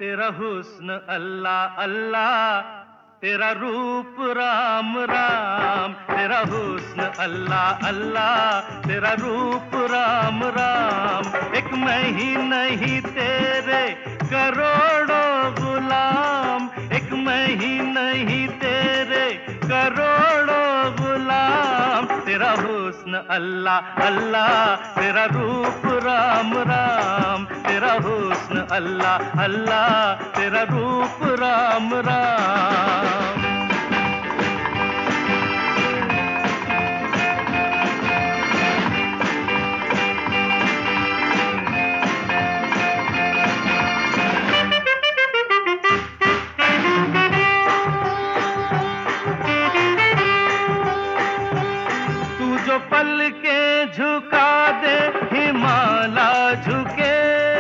तेरा हुस्न अल्लाह अल्लाह, तेरा रूप राम राम। तेरा हुस्न अल्लाह अल्लाह, तेरा रूप राम राम। एक मैं ही नहीं तेरे करोड़ों गुलाम, एक मैं ही नहीं तेरे करोड़ों गुलाम। तेरा हुस्न अल्लाह अल्लाह, तेरा रूप राम राम। तेरा हुस्न अल्लाह अल्लाह, तेरा रूप राम राम। तू जो पल के झुका दे हिमालय झुके,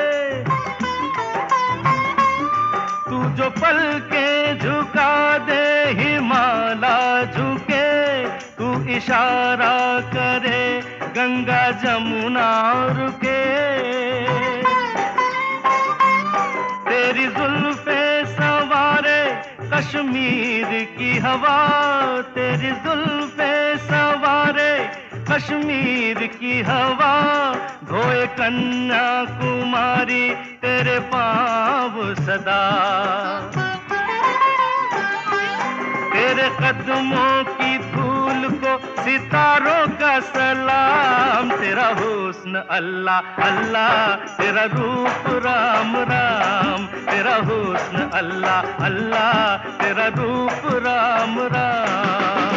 तू जो पल के झुका दे हिमालय झुके। तू इशारा करे गंगा जमुना रुके। तेरी जुल्फे सवारे कश्मीर की हवा, तेरी जुल्फे सवारे कश्मीर की हवा। धोए कन्याकुमारी तेरे पाँव सदा। तेरे कदमों की धूल को सितारों का सलाम। तेरा हुस्न अल्लाह अल्लाह, तेरा रूप राम राम। तेरा हुस्न अल्लाह अल्लाह, तेरा रूप राम राम।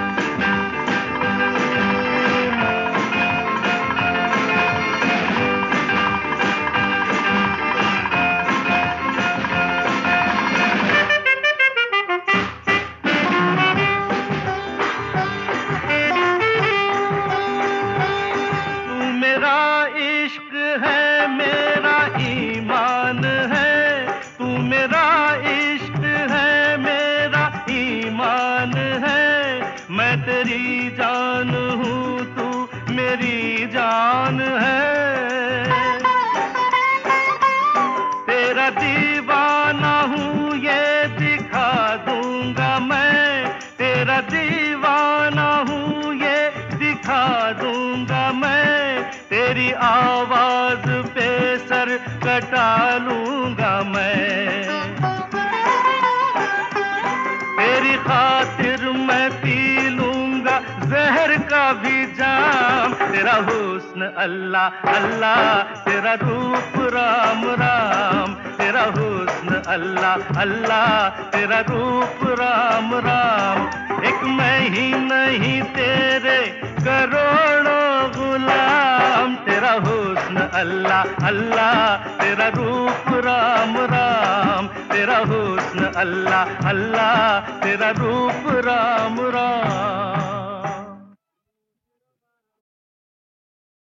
मेरा इश्क है, मेरा ईमान है। तू मेरा इश्क है, मेरा ईमान है। मैं तेरी जान हूँ, तू मेरी जान है। तेरा दीवाना हूँ ये दिखा दूंगा मैं। तेरा दीवाना हूँ ये दिखा दूंगा मैं। तेरी आवाज पे सर कटा लूंगा मैं। तेरी खातिर मैं पी लूंगा जहर का भी जाम। तेरा हुस्न अल्लाह अल्लाह, तेरा रूप राम राम। तेरा हुस्न अल्लाह अल्लाह, तेरा रूप राम राम। एक मैं ही नहीं तेरे करोड़ों गुलाम। तेरा हुस्न अल्लाह अल्लाह, तेरा रूप राम राम। तेरा हुस्न अल्लाह अल्लाह, तेरा रूप राम राम।